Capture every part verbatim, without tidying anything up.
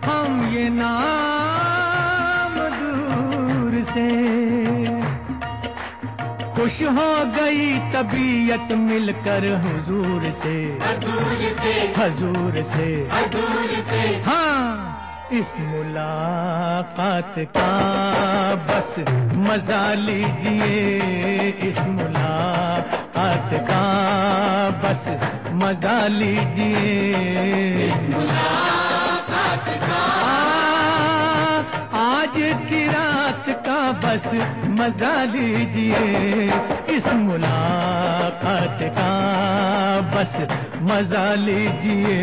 हम ये नाम दूर से। खुश हो गई तबीयत मिलकर हुजूर से, हजूर से, हजूर से, हजूर से। हाँ इस मुलाकात का बस मजा लीजिए, इस मुलाकात का बस मजा लीजिए, इस मुलाकात का आज की रात का बस मजा लीजिए, इस मुलाकात का बस मजा लीजिए।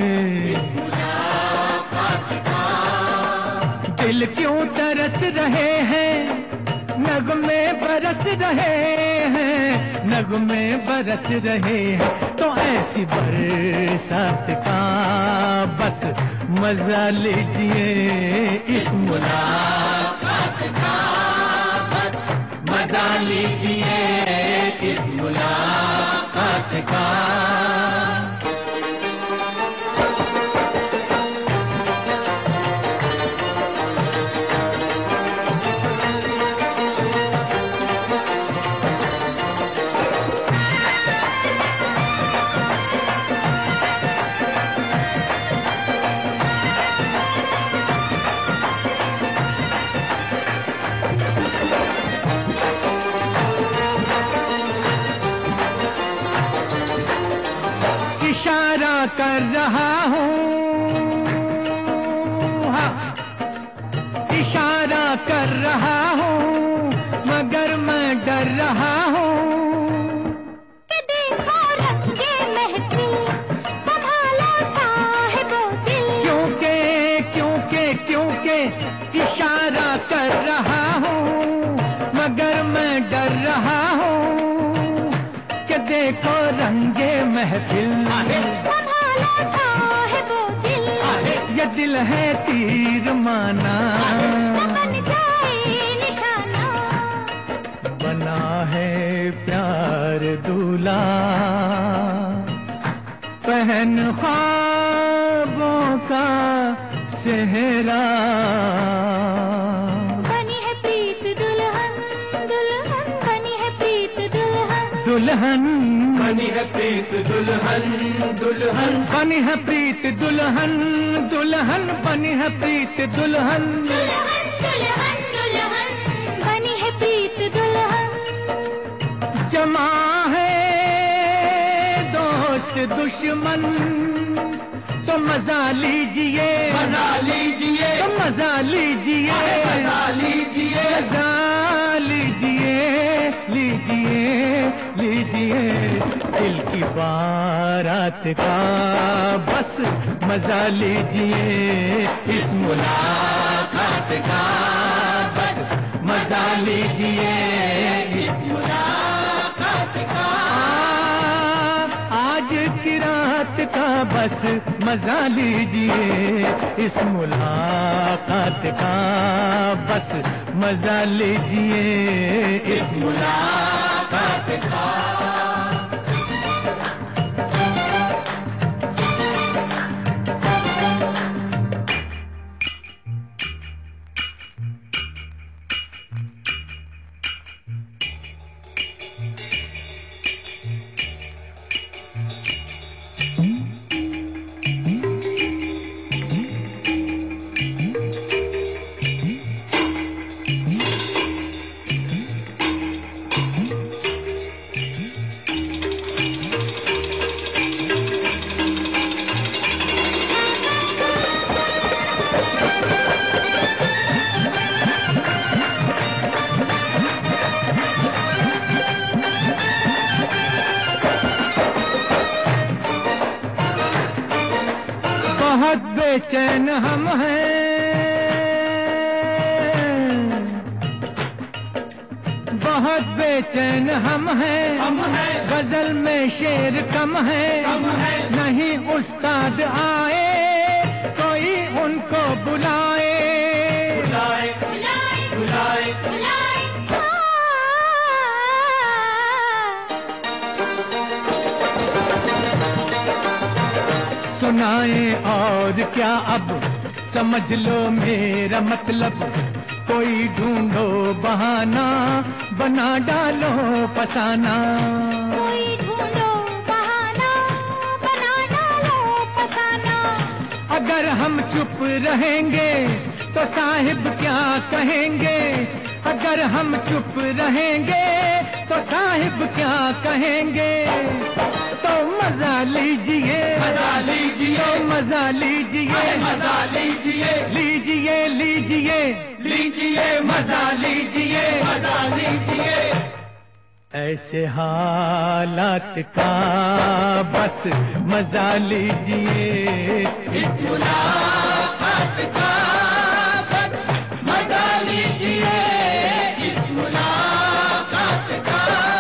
दिल क्यों तरस रहे हैं, नगमे बरस रहे हैं, नगमे बरस रहे हैं, तो ऐसी बरसात का बस मजा लीजिए, इस मुलाकात का बस मजा लीजिए, इस मुलाकात का। इशारा कर रहा हूँ, हाँ इशारा कर रहा हूँ, मगर मैं डर रहा हूँ कि देखो रंगे महफिल संभालो साहिबो दिल। क्योंकि क्योंकि क्योंकि इशारा कर रहा हूँ, मगर मैं डर रहा हूँ कि देखो रंगे महफिल संभालो साहिबो दिल। ये दिल है तीर माना, बन जाए निशाना, बना है प्यार दूल्हा, पहन ख्वाबों का सेहरा, बनी है प्रीत दुल्हन दुल्हन, बनी है प्रीत दुल्हन दुल्हन बनी है प्रीत दुल्हन, दुल्हन बनी है प्रीत दुल्हन, दुल्हन बनी है प्रीत दुल्हन, दुल्हन दुल्हन दुल्हन, बनी है प्रीत दुल्हन। जमा है दोस्त दुश्मन, तो मजा लीजिए, मजा लीजिए, तो मजा लीजिए, मजा लीजिए, मजा लीजिए, लीजिए लीजिए, दिल की बारात का बस मजा लीजिए, इस मुलाकात का बस मजा लीजिए, इस मुलाकात का आज की रात का बस मजा लीजिए, इस मुलाकात का बस मजा लीजिए, इस मुलाकात का। बहुत बेचैन हम हैं, बहुत बेचैन हम हैं, हम हैं, गजल में शेर कम है, कम है, नहीं उस्ताद आए कोई उनको बुलाए, बुलाए, बुलाए बुलाए, बुलाए सुनाए और क्या अब समझ लो मेरा मतलब, कोई ढूंढो बहाना, बना डालो फसाना। कोई ढूंढो बहाना, बना डालो फसाना। अगर हम चुप रहेंगे तो साहिब क्या कहेंगे, अगर हम चुप रहेंगे तो साहिब क्या कहेंगे। तो मजा लीजिए, मजा लीजिए, तो मजा लीजिए, मजा लीजिए, लीजिए लीजिए लीजिए, मजा लीजिए, मजा लीजिए। ऐसे हालात का बस मजा लीजिए, इस मुलाकात का बस मजा लीजिए, इस मुलाकात का।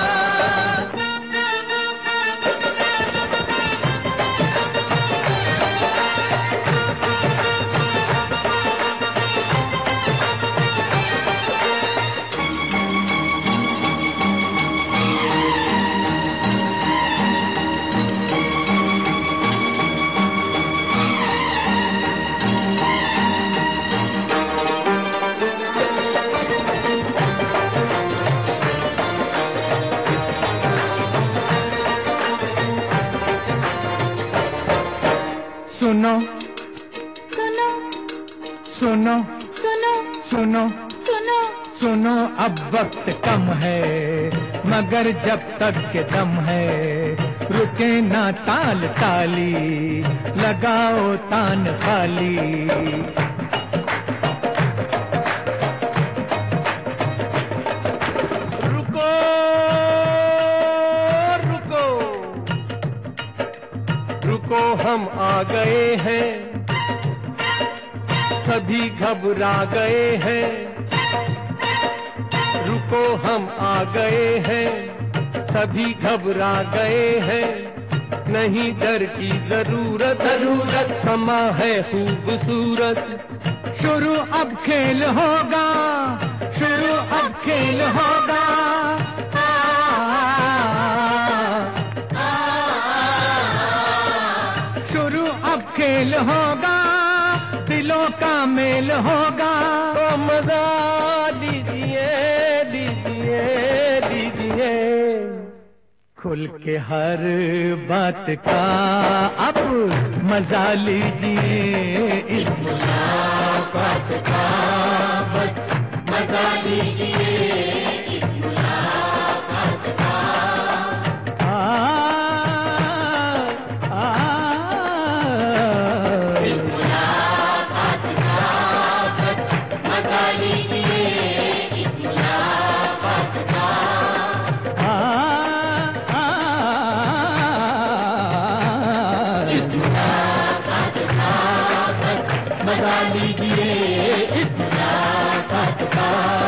सुनो सुनो सुनो सुनो सुनो सुनो सुनो, अब वक्त कम है मगर जब तक के दम है, रुके ना ताल ताली, लगाओ तान खाली। रुको रुको रुको, हम आ गए हैं, सभी घबरा गए हैं। रुको हम आ गए हैं, सभी घबरा गए हैं। नहीं डर की जरूरत, जरूरत समा है खूबसूरत। शुरू अब खेल होगा, शुरू अब खेल होगा। आ, आ, शुरू अब खेल होगा, दिलों का मेल होगा। तो मजा लीजिए लीजिए लीजिए, खुल के हर बात का अब मजा लीजिए, इस मुलाकात का बस मजा लीजिए, इस मुलाकात का। आ, आ, इस मुलाकात का बस मजा लीजिए, इस मुलाकात का। आ, आ, इस मुलाकात का बस मजा लीजिए, इस मुलाकात का।